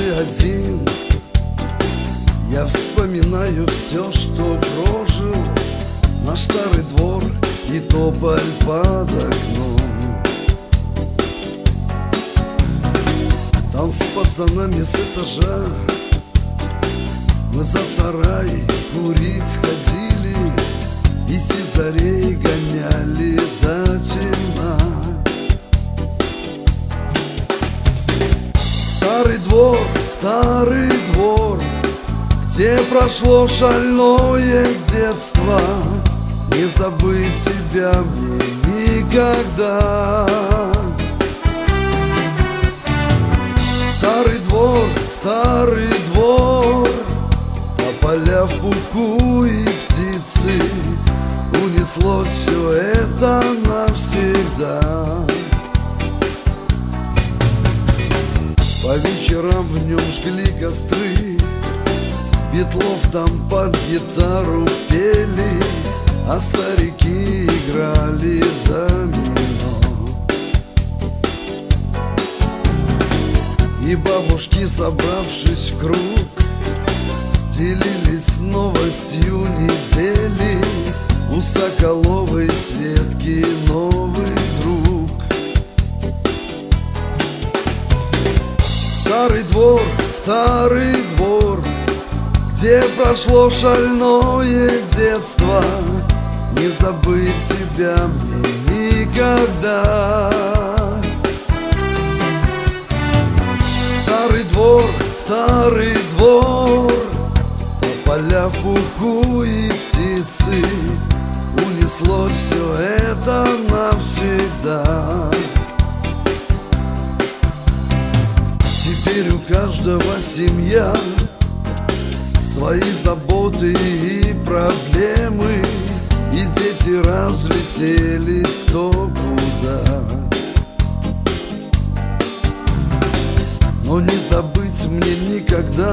один я вспоминаю все, что прожил. Наш старый двор и тополь под окном. Там с пацанами с этажа мы за сарай курить ходили и сизарей гоняли до темна. Старый двор, где прошло шальное детство, не забыть тебя мне никогда. Старый двор, тополя в пуху и птицы, унеслось все это навсегда. По вечерам в нем жгли костры, Ветлов там под гитару пели, а старики играли в домино. И бабушки, собравшись в круг, делились новостью недели. У Соколовой Светки новый друг. Старый двор, где прошло шальное детство, не забыть тебя мне никогда. Старый двор, тополя в пуху и птицы, унеслось все это навсегда. Теперь у каждого семья, свои заботы и проблемы, и дети разлетелись кто куда. Но не забыть мне никогда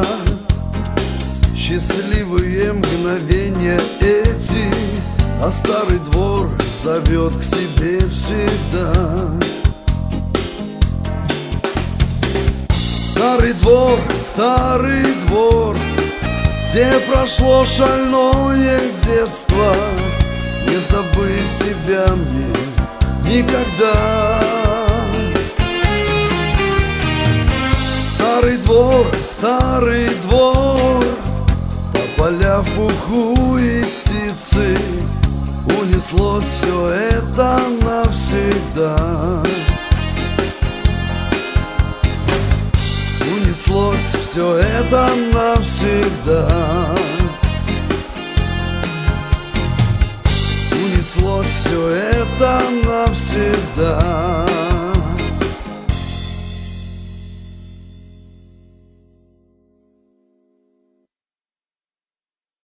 счастливые мгновения эти, а старый двор зовет к себе всегда. Старый двор, где прошло шальное детство, не забыть тебя мне никогда. Старый двор, тополя в пуху и птицы, унеслось все это навсегда. Унеслось все это навсегда. Унеслось все это навсегда.